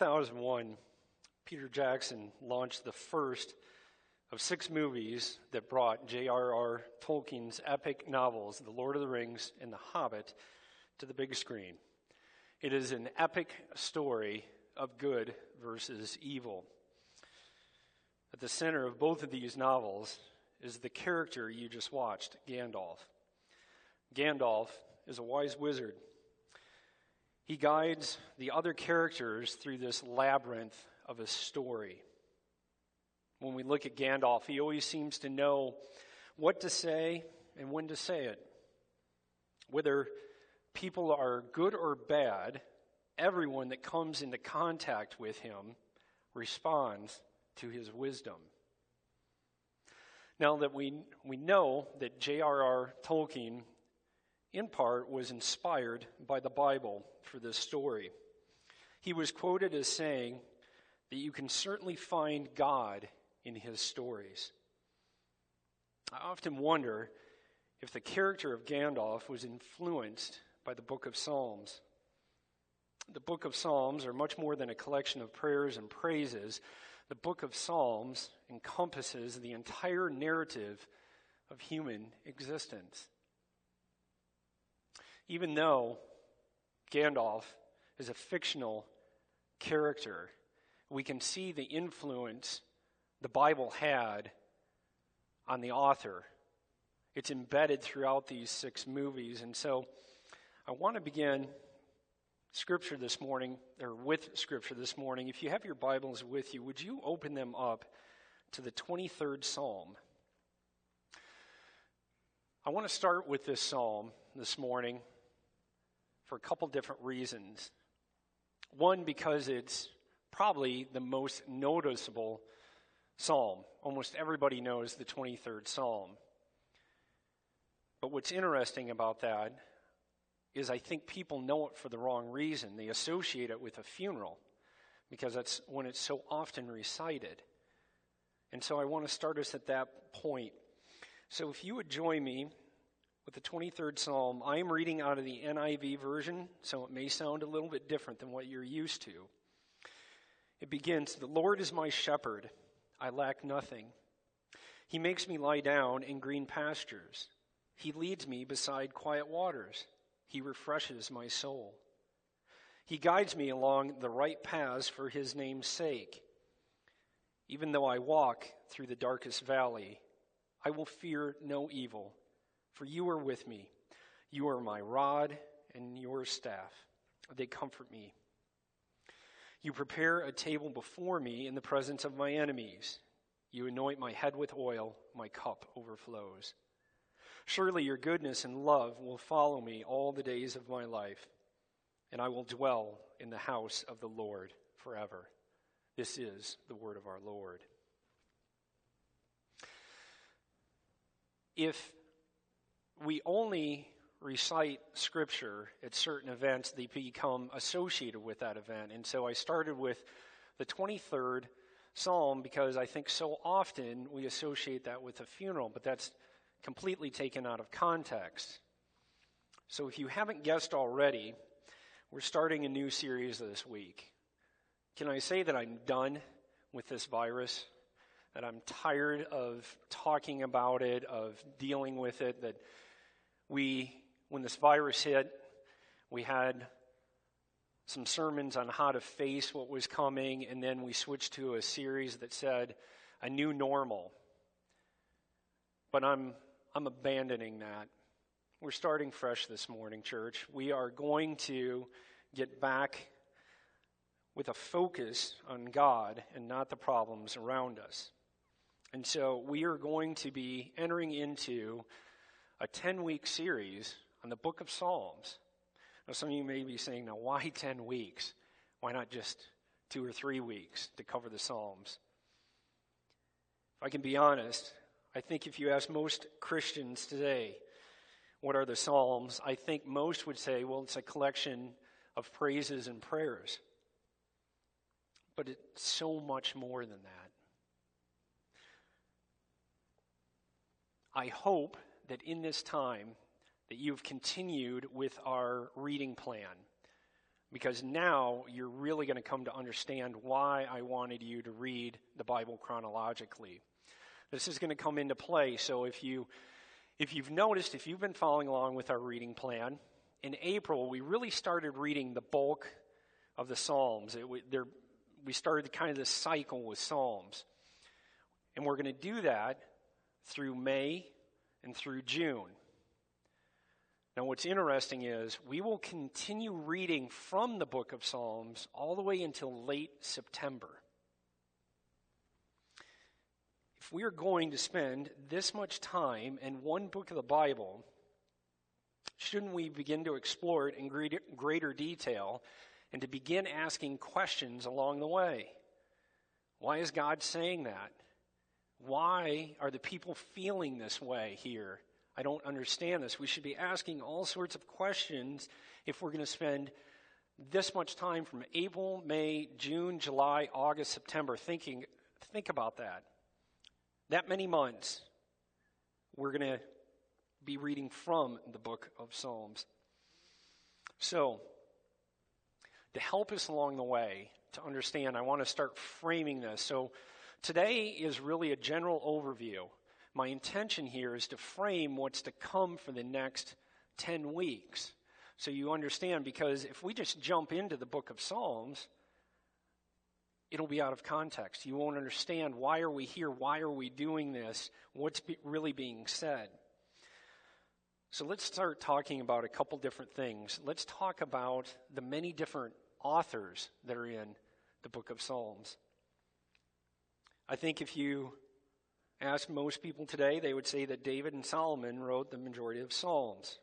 2001, Peter Jackson launched the first of 6 movies that brought J.R.R. Tolkien's epic novels, The Lord of the Rings and The Hobbit, to the big screen. It is an epic story of good versus evil. At the center of both of these novels is the character you just watched, Gandalf. Gandalf is a wise wizard. He guides the other characters through this labyrinth of a story. When we look at Gandalf, he always seems to know what to say and when to say it. Whether people are good or bad, everyone that comes into contact with him responds to his wisdom. Now that we know that J.R.R. Tolkien, in part, was inspired by the Bible for this story. He was quoted as saying that you can certainly find God in his stories. I often wonder if the character of Gandalf was influenced by the book of Psalms. The book of Psalms are much more than a collection of prayers and praises. The book of Psalms encompasses the entire narrative of human existence. Even though Gandalf is a fictional character, we can see the influence the Bible had on the author. It's embedded throughout these 6 movies. And so I want to begin Scripture this morning, or with Scripture this morning. If you have your Bibles with you, would you open them up to the 23rd Psalm? I want to start with this psalm this morning for a couple different reasons. One, because it's probably the most noticeable psalm. Almost everybody knows the 23rd Psalm. But what's interesting about that is I think people know it for the wrong reason. They associate it with a funeral because that's when it's so often recited. And so I want to start us at that point. So if you would join me with the 23rd Psalm, I am reading out of the NIV version, so it may sound a little bit different than what you're used to. It begins, "The Lord is my shepherd, I lack nothing. He makes me lie down in green pastures. He leads me beside quiet waters. He refreshes my soul. He guides me along the right paths for his name's sake. Even though I walk through the darkest valley, I will fear no evil, for you are with me. You are my rod and your staff. They comfort me. You prepare a table before me in the presence of my enemies. You anoint my head with oil, my cup overflows. Surely your goodness and love will follow me all the days of my life, and I will dwell in the house of the Lord forever." This is the word of our Lord. If we only recite Scripture at certain events, they become associated with that event. And so I started with the 23rd Psalm because I think so often we associate that with a funeral, but that's completely taken out of context. So if you haven't guessed already, we're starting a new series this week. Can I say that I'm done with this virus? That I'm tired of talking about it, of dealing with it, that when this virus hit, we had some sermons on how to face what was coming, and then we switched to a series that said a new normal. But I'm abandoning that. We're starting fresh this morning, church. We are going to get back with a focus on God and not the problems around us. And so we are going to be entering into a 10-week series on the book of Psalms. Now, some of you may be saying, now, why 10 weeks? Why not just 2 or 3 weeks to cover the Psalms? If I can be honest, I think if you ask most Christians today, what are the Psalms? I think most would say, well, it's a collection of praises and prayers. But it's so much more than that. I hope that in this time that you've continued with our reading plan. because now you're really going to come to understand why I wanted you to read the Bible chronologically. This is going to come into play. So if you've noticed, if you've been following along with our reading plan, in April we really started reading the bulk of the Psalms. We started kind of this cycle with Psalms. And we're going to do that through May and through June. Now what's interesting is we will continue reading from the book of Psalms all the way until late September. If we are going to spend this much time in one book of the Bible, shouldn't we begin to explore it in greater detail and to begin asking questions along the way? Why is God saying that? Why are the people feeling this way here? I don't understand this. We should be asking all sorts of questions if we're going to spend this much time from April, May, June, July, August, September thinking. Think about that. That many months, we're going to be reading from the book of Psalms. So, to help us along the way to understand, I want to start framing this. So, today is really a general overview. My intention here is to frame what's to come for the next 10 weeks. So you understand, because if we just jump into the book of Psalms, it'll be out of context. You won't understand, why are we here? Why are we doing this? What's really being said? So let's start talking about a couple different things. Let's talk about the many different authors that are in the book of Psalms. I think if you ask most people today, they would say that David and Solomon wrote the majority of Psalms.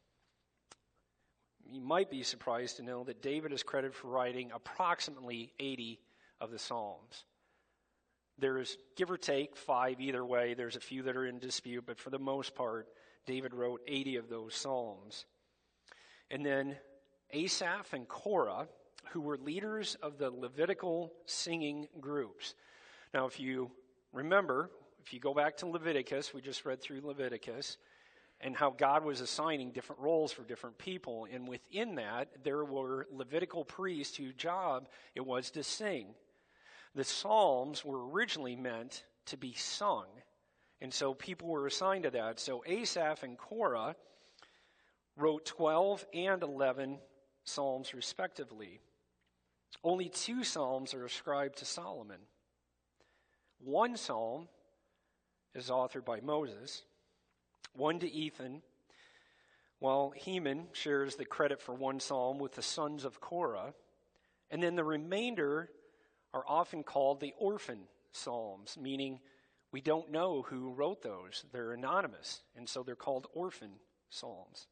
You might be surprised to know that David is credited for writing approximately 80 of the Psalms. There's, give or take, 5 either way. There's a few that are in dispute, but for the most part, David wrote 80 of those Psalms. And then Asaph and Korah, who were leaders of the Levitical singing groups. Now, if you remember, if you go back to Leviticus, we just read through Leviticus, and how God was assigning different roles for different people. And within that, there were Levitical priests whose job it was to sing. The Psalms were originally meant to be sung. And so people were assigned to that. So Asaph and Korah wrote 12 and 11 Psalms respectively. Only 2 Psalms are ascribed to Solomon. 1 Psalm is authored by Moses, 1 to Ethan, while Heman shares the credit for 1 Psalm with the sons of Korah. And then the remainder are often called the orphan Psalms, meaning we don't know who wrote those. They're anonymous, and so they're called orphan Psalms.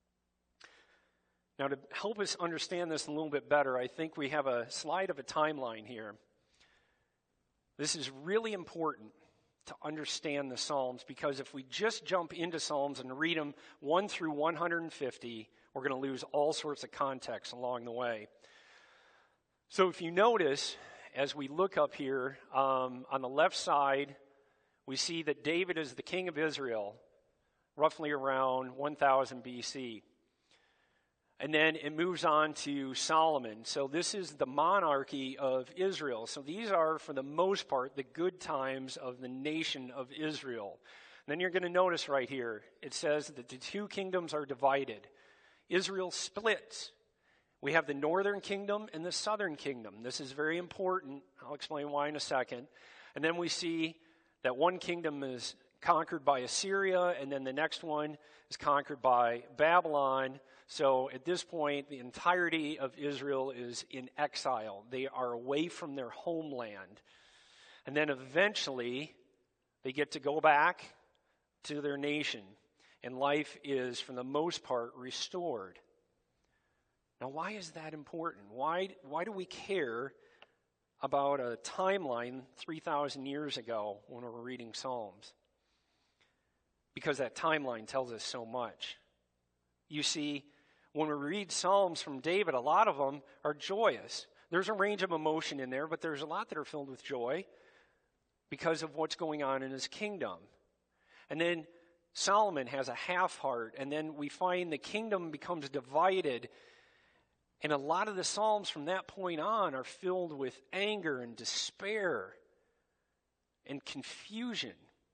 Now, to help us understand this a little bit better, I think we have a slide of a timeline here. This is really important to understand the Psalms, because if we just jump into Psalms and read them 1 through 150, we're going to lose all sorts of context along the way. So if you notice, as we look up here, on the left side, we see that David is the king of Israel, roughly around 1000 BC. And then it moves on to Solomon. So this is the monarchy of Israel. So these are, for the most part, the good times of the nation of Israel. And then you're going to notice right here, it says that the 2 kingdoms are divided. Israel splits. We have the northern kingdom and the southern kingdom. This is very important. I'll explain why in a second. And then we see that one kingdom is conquered by Assyria, and then the next one is conquered by Babylon. So at this point, the entirety of Israel is in exile. They are away from their homeland. And then eventually, they get to go back to their nation, and life is, for the most part, restored. Now, why is that important? Why do we care about a timeline 3,000 years ago when we're reading Psalms? Because that timeline tells us so much. You see, when we read Psalms from David, a lot of them are joyous. There's a range of emotion in there, but there's a lot that are filled with joy because of what's going on in his kingdom. And then Solomon has a half heart, and then we find the kingdom becomes divided. And a lot of the Psalms from that point on are filled with anger and despair and confusion.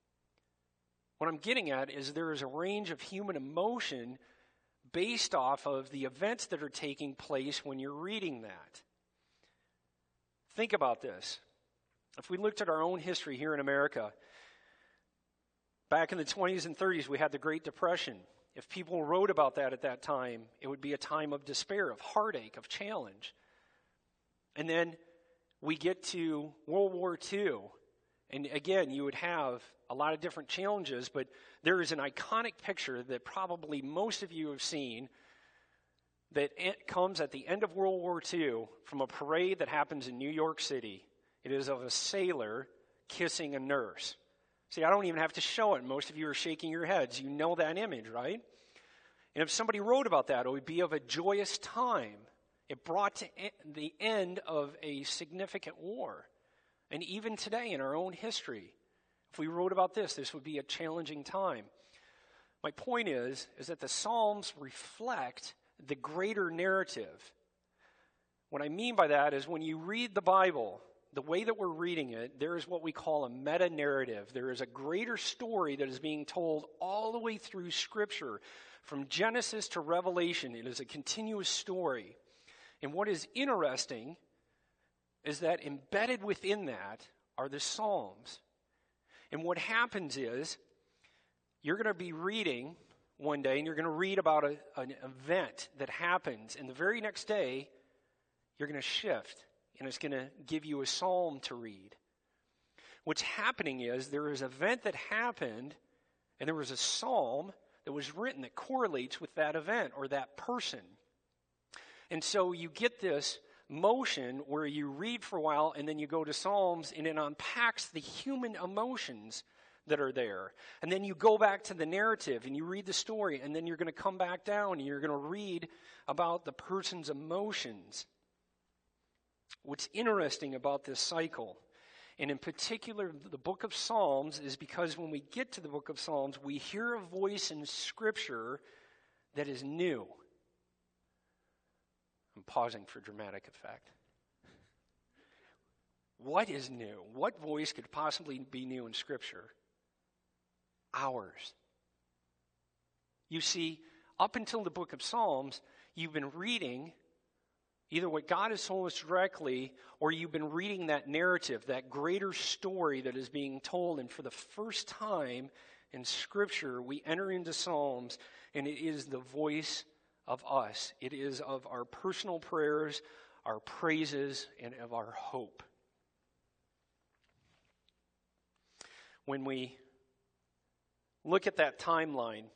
What I'm getting at is there is a range of human emotion based off of the events that are taking place when you're reading that. Think about this. If we looked at our own history here in America, back in the 20s and 30s, we had the Great Depression. If people wrote about that at that time, it would be a time of despair, of heartache, of challenge. And then we get to World War II. And again, you would have a lot of different challenges, but there is an iconic picture that probably most of you have seen that comes at the end of World War II from a parade that happens in New York City. It is of a sailor kissing a nurse. See, I don't even have to show it. Most of you are shaking your heads. You know that image, right? And if somebody wrote about that, it would be of a joyous time. It brought to the end of a significant war. And even today in our own history, if we wrote about this would be a challenging time. My point is that the Psalms reflect the greater narrative. What I mean by that is when you read the Bible, the way that we're reading it, there is what we call a meta-narrative. There is a greater story that is being told all the way through Scripture. From Genesis to Revelation, it is a continuous story. And what is interesting is that embedded within that are the Psalms. And what happens is you're going to be reading one day, and you're going to read about an event that happens, and the very next day, you're going to shift, and it's going to give you a psalm to read. What's happening is there is an event that happened, and there was a psalm that was written that correlates with that event or that person. And so you get this motion where you read for a while, and then you go to Psalms, and it unpacks the human emotions that are there. And then you go back to the narrative, and you read the story, and then you're going to come back down, and you're going to read about the person's emotions. What's interesting about this cycle, and in particular the book of Psalms, is because when we get to the book of Psalms, we hear a voice in Scripture that is new. I'm pausing for dramatic effect. What is new? What voice could possibly be new in Scripture? Ours. You see, up until the book of Psalms, you've been reading either what God has told us directly, or you've been reading that narrative, that greater story that is being told. And for the first time in Scripture, we enter into Psalms, and it is the voice of us. It is of our personal prayers, our praises, and of our hope. When we look at that timeline,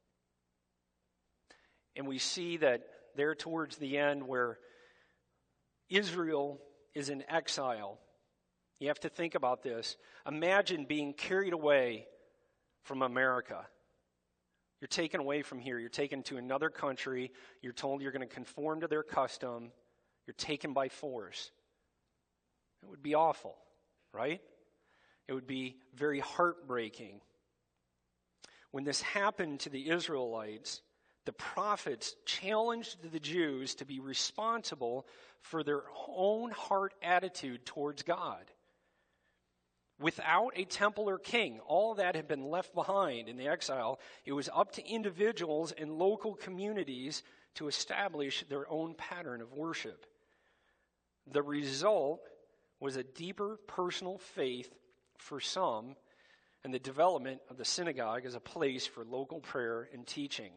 and we see that there towards the end where Israel is in exile, you have to think about this. Imagine being carried away from America. You're taken away from here. You're taken to another country. You're told you're going to conform to their custom. You're taken by force. It would be awful, right? It would be very heartbreaking. When this happened to the Israelites, the prophets challenged the Jews to be responsible for their own heart attitude towards God. Without a temple or king, all that had been left behind in the exile. It was up to individuals and local communities to establish their own pattern of worship. The result was a deeper personal faith for some, and the development of the synagogue as a place for local prayer and teaching.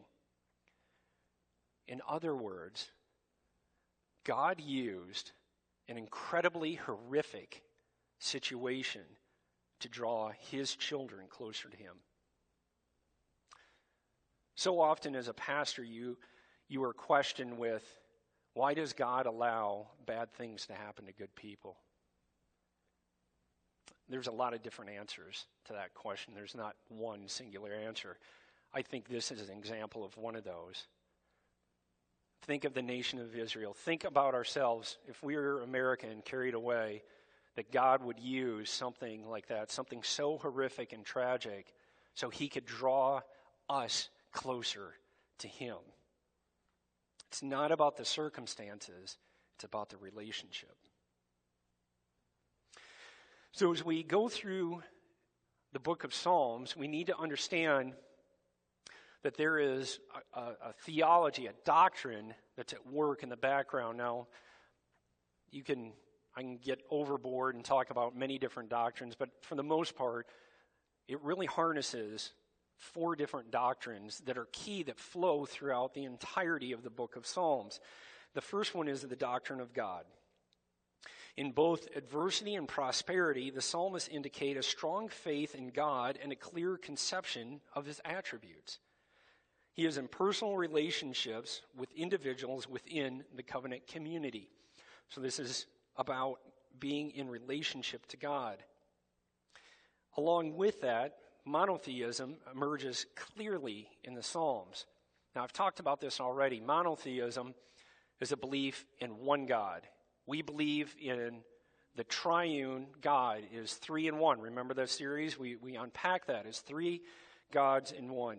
In other words, God used an incredibly horrific situation to draw his children closer to him. So often as a pastor, you are questioned with, why does God allow bad things to happen to good people? There's a lot of different answers to that question. There's not one singular answer. I think this is an example of one of those. Think of the nation of Israel. Think about ourselves. If we were American carried away, that God would use something like that, something so horrific and tragic, so he could draw us closer to him. It's not about the circumstances, it's about the relationship. So as we go through the book of Psalms, we need to understand that there is a theology, a doctrine that's at work in the background. Now, I can get overboard and talk about many different doctrines, but for the most part, it really harnesses 4 different doctrines that are key, that flow throughout the entirety of the book of Psalms. The first one is the doctrine of God. In both adversity and prosperity, the psalmists indicate a strong faith in God and a clear conception of his attributes. He is in personal relationships with individuals within the covenant community. So this is about being in relationship to God. Along with that, monotheism emerges clearly in the Psalms. Now, I've talked about this already. Monotheism is a belief in one God. We believe in the triune God is 3 in 1. Remember that series? We unpack that as 3 gods in 1.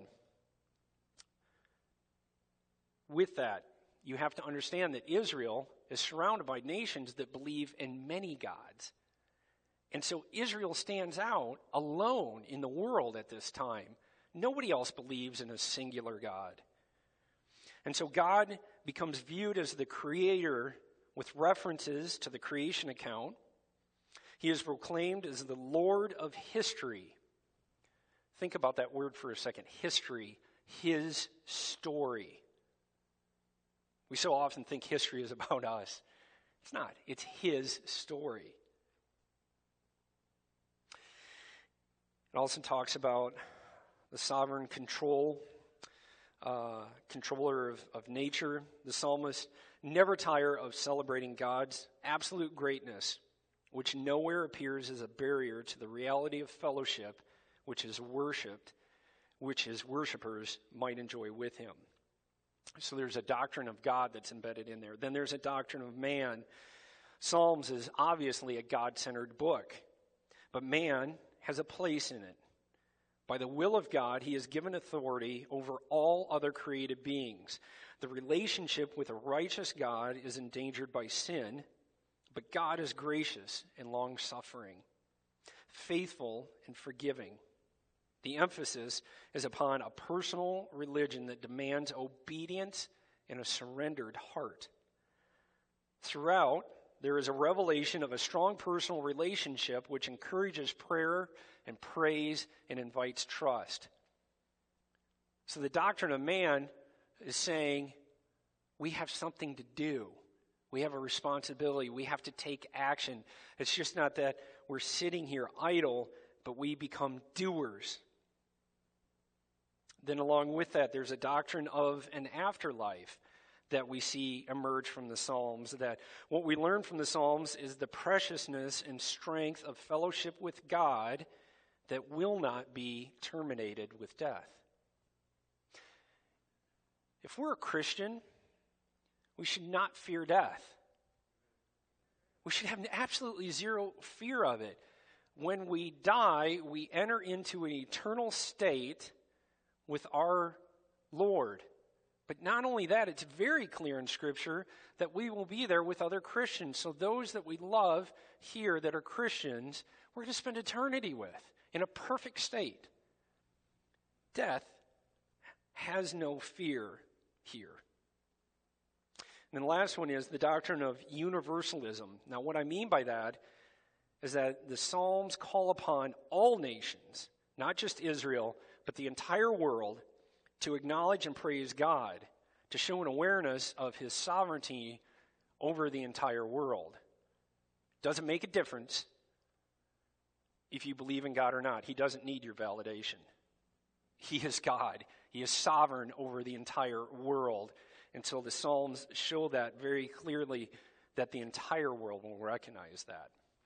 With that, you have to understand that Israel is surrounded by nations that believe in many gods. And so Israel stands out alone in the world at this time. Nobody else believes in a singular God. And so God becomes viewed as the creator with references to the creation account. He is proclaimed as the Lord of history. Think about that word for a second. History, his story. We so often think history is about us. It's not. It's his story. It also talks about the sovereign controller of nature. The psalmists never tire of celebrating God's absolute greatness, which nowhere appears as a barrier to the reality of fellowship, which is worshipped, which his worshipers might enjoy with him. So there's a doctrine of God that's embedded in there. Then there's a doctrine of man. Psalms is obviously a God-centered book, but man has a place in it. By the will of God, he is given authority over all other created beings. The relationship with a righteous God is endangered by sin, but God is gracious and long-suffering, faithful and forgiving. The emphasis is upon a personal religion that demands obedience and a surrendered heart. Throughout, there is a revelation of a strong personal relationship which encourages prayer and praise and invites trust. So the doctrine of man is saying we have something to do. We have a responsibility. We have to take action. It's just not that we're sitting here idle, but we become doers. Then along with that, there's a doctrine of an afterlife that we see emerge from the Psalms, that what we learn from the Psalms is the preciousness and strength of fellowship with God that will not be terminated with death. If we're a Christian, we should not fear death. We should have absolutely zero fear of it. When we die, we enter into an eternal state with our Lord. But not only that, it's very clear in Scripture that we will be there with other Christians. So those that we love here that are Christians, we're going to spend eternity with in a perfect state. Death has no fear here. And then the last one is the doctrine of universalism. Now, what I mean by that is that the Psalms call upon all nations, not just Israel, but the entire world, to acknowledge and praise God, to show an awareness of his sovereignty over the entire world. Doesn't make a difference if you believe in God or not. He doesn't need your validation. He is God. He is sovereign over the entire world. And so the Psalms show that very clearly, that the entire world will recognize that.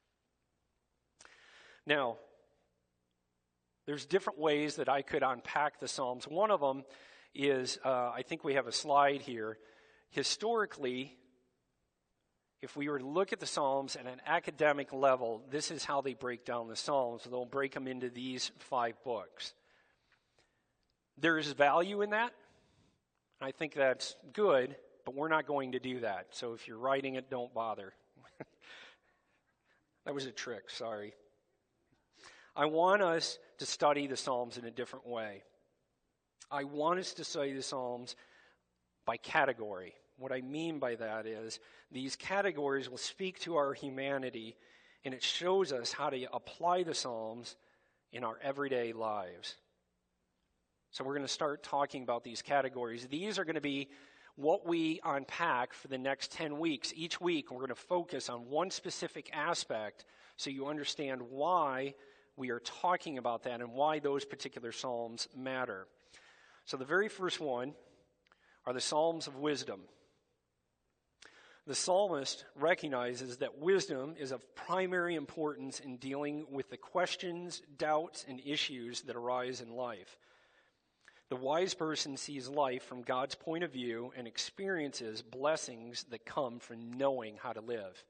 Now, there's different ways that I could unpack the Psalms. One of them is, I think we have a slide here. Historically, if we were to look at the Psalms at an academic level, this is how they break down the Psalms. They'll break them into these 5 books. There is value in that. I think that's good, but we're not going to do that. So if you're writing it, don't bother. That was a trick, sorry. I want us to study the Psalms in a different way. I want us to study the Psalms by category. What I mean by that is these categories will speak to our humanity, and it shows us how to apply the Psalms in our everyday lives. So we're going to start talking about these categories. These are going to be what we unpack for the next 10 weeks. Each week, we're going to focus on one specific aspect so you understand why we are talking about that and why those particular Psalms matter. So the very first one are the Psalms of wisdom. The psalmist recognizes that wisdom is of primary importance in dealing with the questions, doubts, and issues that arise in life. The wise person sees life from God's point of view and experiences blessings that come from knowing how to live.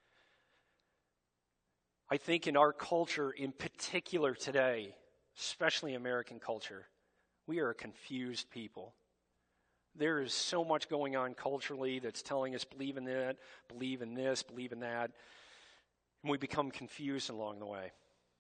I think in our culture, in particular today, especially American culture, we are a confused people. There is so much going on culturally that's telling us believe in that, believe in this, believe in that, and we become confused along the way.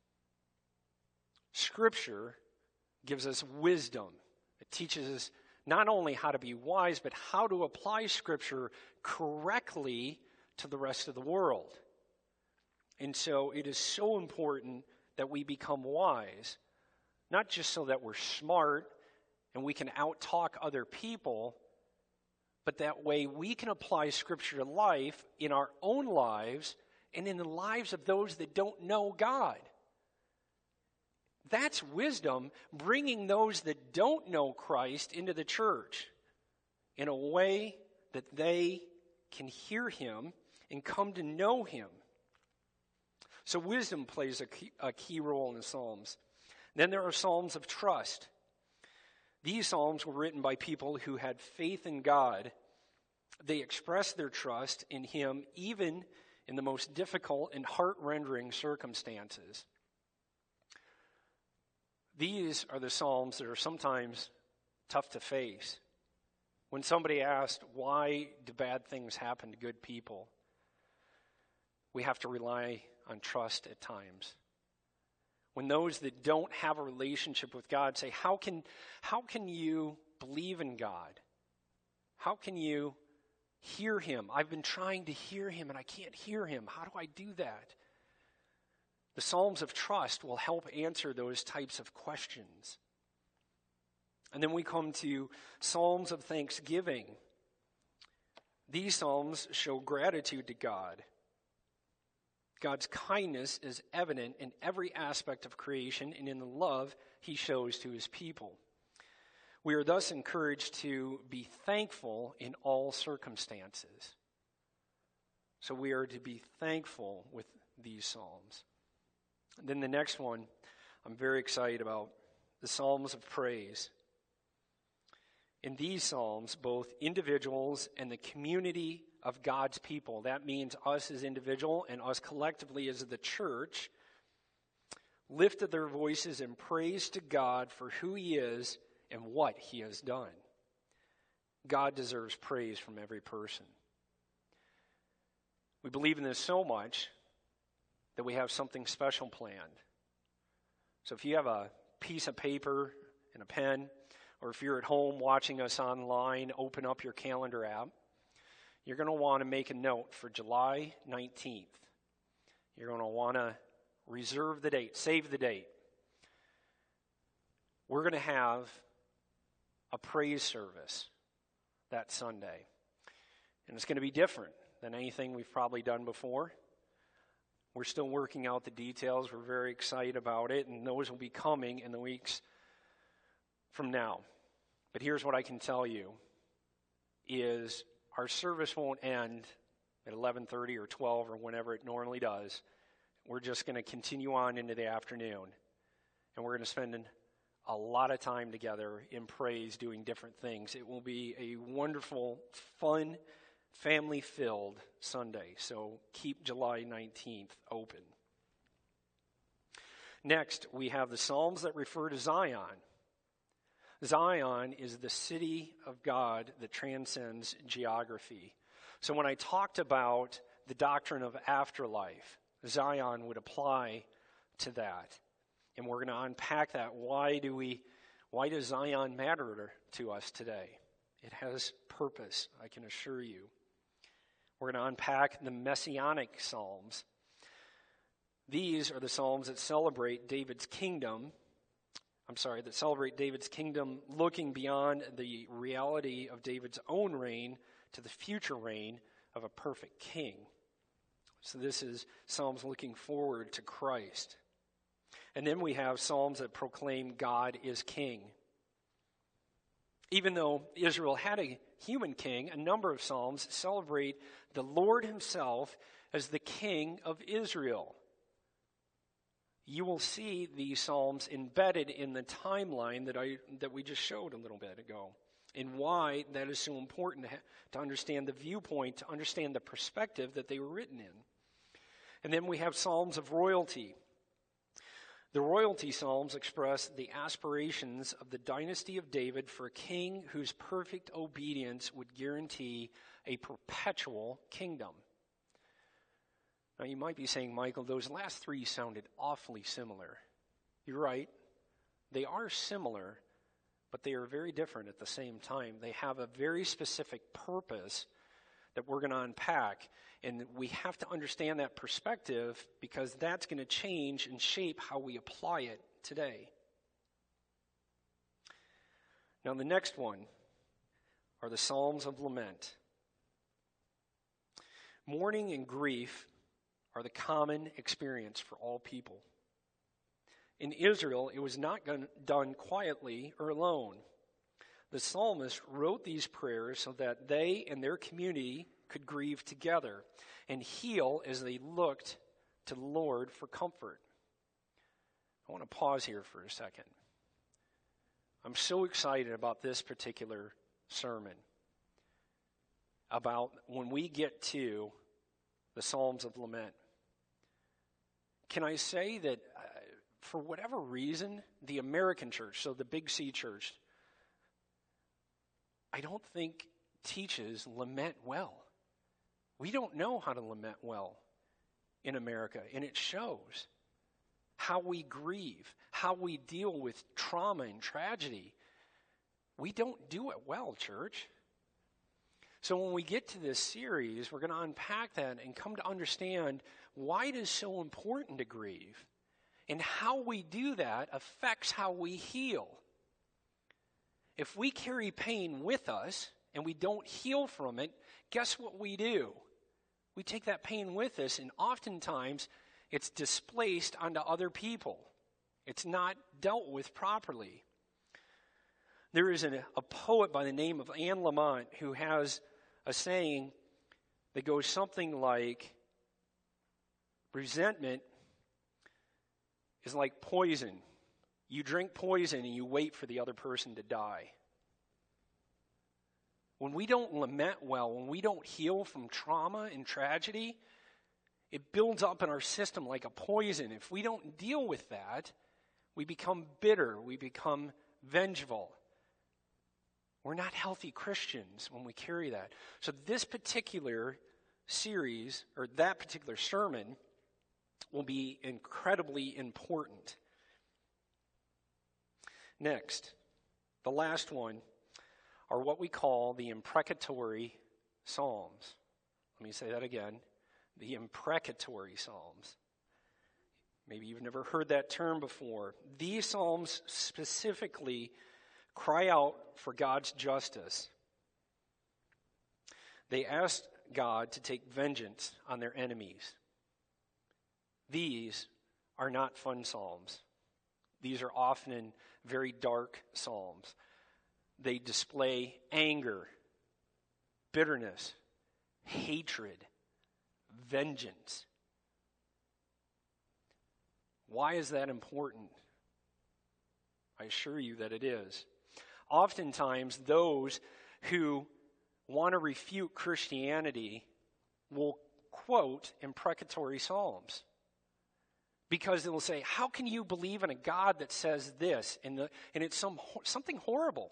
Scripture gives us wisdom. It teaches us not only how to be wise, but how to apply Scripture correctly to the rest of the world. And so it is so important that we become wise, not just so that we're smart and we can out-talk other people, but that way we can apply Scripture to life in our own lives and in the lives of those that don't know God. That's wisdom, bringing those that don't know Christ into the church in a way that they can hear Him and come to know Him. So wisdom plays a key role in the Psalms. Then there are Psalms of trust. These Psalms were written by people who had faith in God. They expressed their trust in Him even in the most difficult and heart-rending circumstances. These are the Psalms that are sometimes tough to face. When somebody asked, why do bad things happen to good people? We have to rely on trust at times. When those that don't have a relationship with God say, how can you believe in God? How can you hear Him? I've been trying to hear Him and I can't hear Him. How do I do that? The Psalms of trust will help answer those types of questions. And then we come to Psalms of thanksgiving. These Psalms show gratitude to God. God's kindness is evident in every aspect of creation and in the love He shows to His people. We are thus encouraged to be thankful in all circumstances. So we are to be thankful with these Psalms. And then the next one I'm very excited about, the Psalms of praise. In these Psalms, both individuals and the community of God's people, that means us as individual and us collectively as the church, lifted their voices in praise to God for who He is and what He has done. God deserves praise from every person. We believe in this so much that we have something special planned. So if you have a piece of paper and a pen, or if you're at home watching us online, open up your calendar app. You're going to want to make a note for July 19th. You're going to want to reserve the date, save the date. We're going to have a praise service that Sunday. And it's going to be different than anything we've probably done before. We're still working out the details. We're very excited about it, and those will be coming in the weeks from now. But here's what I can tell you is our service won't end at 11:30 or 12 or whenever it normally does. We're just going to continue on into the afternoon. And we're going to spend a lot of time together in praise doing different things. It will be a wonderful, fun, family-filled Sunday. So keep July 19th open. Next, we have the Psalms that refer to Zion. Zion is the city of God that transcends geography. So when I talked about the doctrine of afterlife, Zion would apply to that. And we're going to unpack that. Why does Zion matter to us today? It has purpose, I can assure you. We're going to unpack the Messianic Psalms. These are the Psalms that celebrate David's kingdom, looking beyond the reality of David's own reign to the future reign of a perfect king. So this is Psalms looking forward to Christ. And then we have Psalms that proclaim God is king. Even though Israel had a human king, a number of Psalms celebrate the Lord himself as the King of Israel. You will see these Psalms embedded in the timeline that we just showed a little bit ago, and why that is so important to understand the viewpoint, to understand the perspective that they were written in. And then we have Psalms of royalty. The royalty Psalms express the aspirations of the dynasty of David for a king whose perfect obedience would guarantee a perpetual kingdom. Now you might be saying, Michael, those last three sounded awfully similar. You're right. They are similar, but they are very different at the same time. They have a very specific purpose that we're going to unpack. And we have to understand that perspective because that's going to change and shape how we apply it today. Now the next one are the Psalms of Lament. Mourning and grief are the common experience for all people. In Israel, it was not done quietly or alone. The psalmist wrote these prayers so that they and their community could grieve together and heal as they looked to the Lord for comfort. I want to pause here for a second. I'm so excited about this particular sermon, about when we get to the Psalms of Lament. Can I say that for whatever reason, the American church, so the Big C church, I don't think teaches lament well. We don't know how to lament well in America, and it shows how we grieve, how we deal with trauma and tragedy. We don't do it well, church. So when we get to this series, we're going to unpack that and come to understand why it is so important to grieve. And how we do that affects how we heal. If we carry pain with us and we don't heal from it, guess what we do? We take that pain with us, and oftentimes it's displaced onto other people. It's not dealt with properly. There is a poet by the name of Anne Lamott who has a saying that goes something like, resentment is like poison. You drink poison and you wait for the other person to die. When we don't lament well, when we don't heal from trauma and tragedy, it builds up in our system like a poison. If we don't deal with that, we become bitter, we become vengeful. We're not healthy Christians when we carry that. So this particular series, or that particular sermon, will be incredibly important. Next, the last one are what we call the imprecatory Psalms. Let me say that again. The imprecatory Psalms. Maybe you've never heard that term before. These Psalms specifically cry out for God's justice. They ask God to take vengeance on their enemies. These are not fun psalms. These are often very dark psalms. They display anger, bitterness, hatred, vengeance. Why is that important? I assure you that it is. Oftentimes, those who want to refute Christianity will quote imprecatory psalms. Because they'll say, how can you believe in a God that says this? And it's something horrible.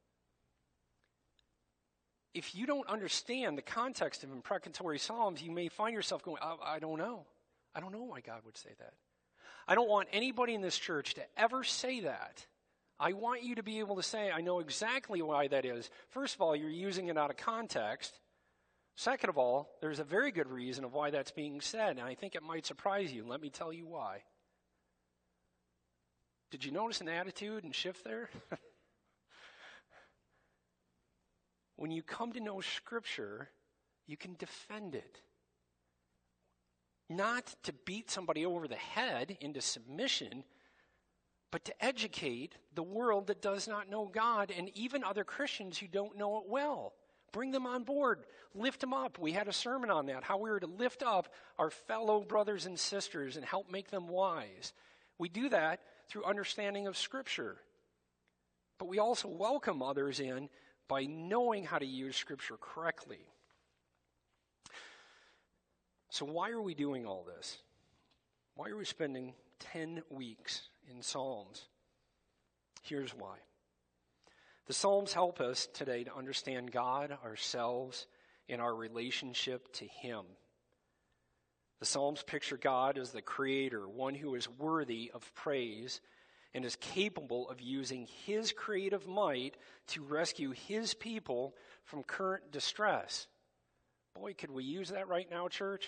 If you don't understand the context of imprecatory Psalms, you may find yourself going, I don't know. I don't know why God would say that. I don't want anybody in this church to ever say that. I want you to be able to say, I know exactly why that is. First of all, you're using it out of context. Second of all, there's a very good reason of why that's being said, and I think it might surprise you. Let me tell you why. Did you notice an attitude and shift there? When you come to know Scripture, you can defend it. Not to beat somebody over the head into submission, but to educate the world that does not know God and even other Christians who don't know it well. Bring them on board. Lift them up. We had a sermon on that, how we were to lift up our fellow brothers and sisters and help make them wise. We do that through understanding of Scripture. But we also welcome others in by knowing how to use Scripture correctly. So why are we doing all this? Why are we spending 10 weeks in Psalms? Here's why. The Psalms help us today to understand God, ourselves, and our relationship to Him. The Psalms picture God as the Creator, one who is worthy of praise and is capable of using His creative might to rescue His people from current distress. Boy, could we use that right now, church?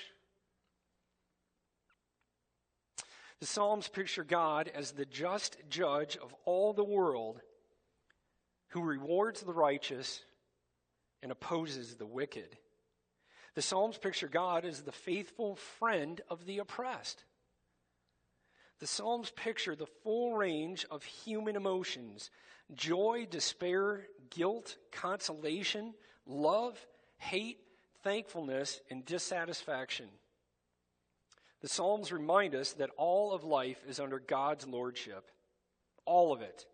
The Psalms picture God as the just judge of all the world, who rewards the righteous and opposes the wicked. The Psalms picture God as the faithful friend of the oppressed. The Psalms picture the full range of human emotions: joy, despair, guilt, consolation, love, hate, thankfulness, and dissatisfaction. The Psalms remind us that all of life is under God's lordship. All of it.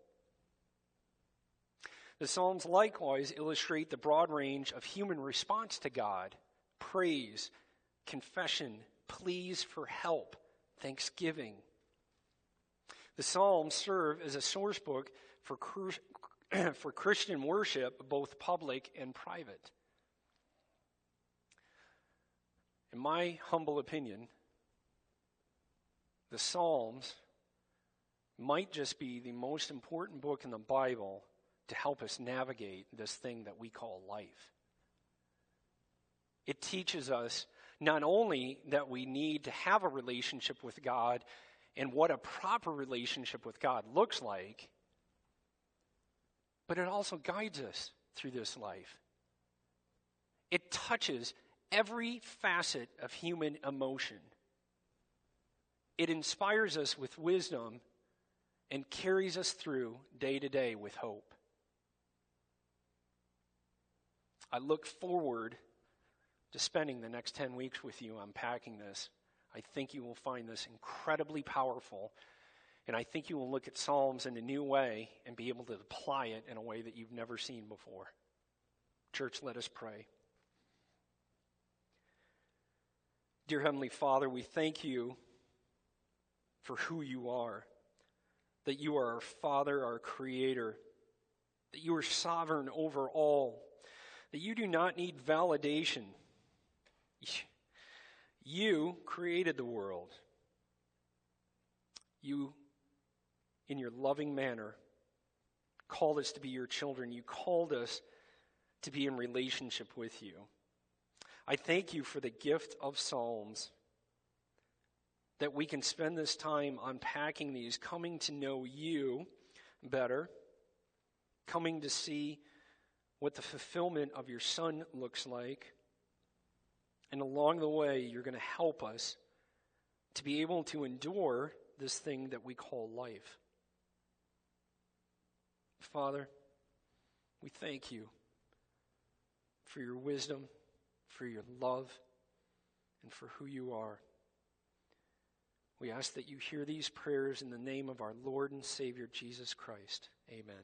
The Psalms likewise illustrate the broad range of human response to God: praise, confession, pleas for help, thanksgiving. The Psalms serve as a source book for Christian worship, both public and private. In my humble opinion, the Psalms might just be the most important book in the Bible to help us navigate this thing that we call life. It teaches us not only that we need to have a relationship with God and what a proper relationship with God looks like, but it also guides us through this life. It touches every facet of human emotion. It inspires us with wisdom and carries us through day to day with hope. I look forward to spending the next 10 weeks with you unpacking this. I think you will find this incredibly powerful, and I think you will look at Psalms in a new way and be able to apply it in a way that you've never seen before. Church, let us pray. Dear Heavenly Father, we thank you for who you are, that you are our Father, our Creator, that you are sovereign over all, that you do not need validation. You created the world. You, in your loving manner, called us to be your children. You called us to be in relationship with you. I thank you for the gift of Psalms, that we can spend this time unpacking these, coming to know you better, coming to see what the fulfillment of your Son looks like. And along the way, you're going to help us to be able to endure this thing that we call life. Father, we thank you for your wisdom, for your love, and for who you are. We ask that you hear these prayers in the name of our Lord and Savior, Jesus Christ. Amen.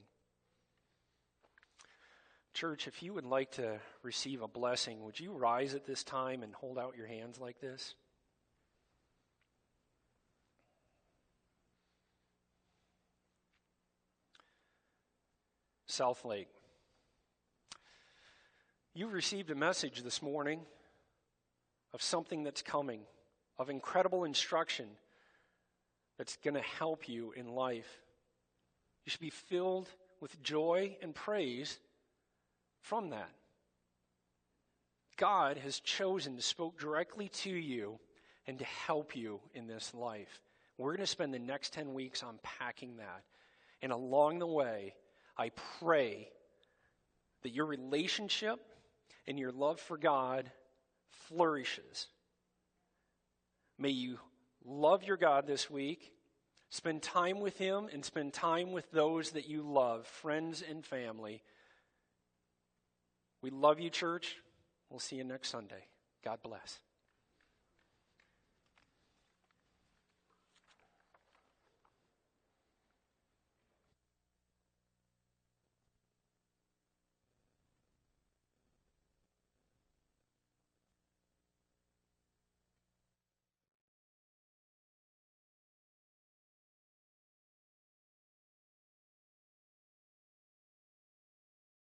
Church, if you would like to receive a blessing, would you rise at this time and hold out your hands like this? Southlake. You received a message this morning of something that's coming, of incredible instruction that's going to help you in life. You should be filled with joy and praise from that. God has chosen to speak directly to you and to help you in this life. We're going to spend the next 10 weeks unpacking that. And along the way, I pray that your relationship and your love for God flourishes. May you love your God this week, spend time with Him, and spend time with those that you love, friends and family. We love you, church. We'll see you next Sunday. God bless.